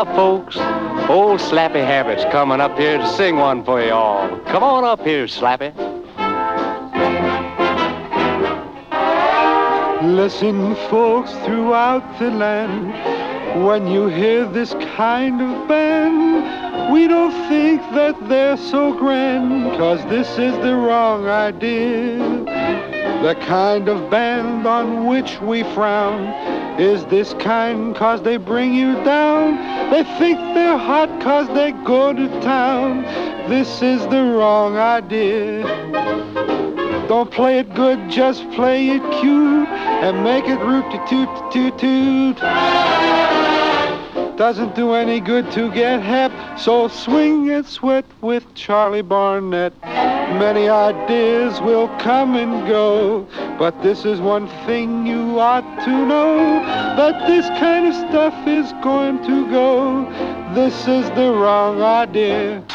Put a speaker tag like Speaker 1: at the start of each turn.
Speaker 1: Now, folks, old Slappy Habit's coming up here to sing one for you all. Come on up here, Slappy.
Speaker 2: Listen, folks, throughout the land, when you hear this kind of band, we don't think that they're so grand, 'cause this is the wrong idea. The kind of band on which we frown is this kind 'cause they bring you down. They think they're hot 'cause they go to town. This is the wrong idea. Don't play it good, just play it cute and make it root-toot-toot-toot. Doesn't do any good to get hep, so swing and sweat with Charlie Barnett. Many ideas will come and go, but this is one thing you ought to know, that this kind of stuff is going to go. This is the wrong idea.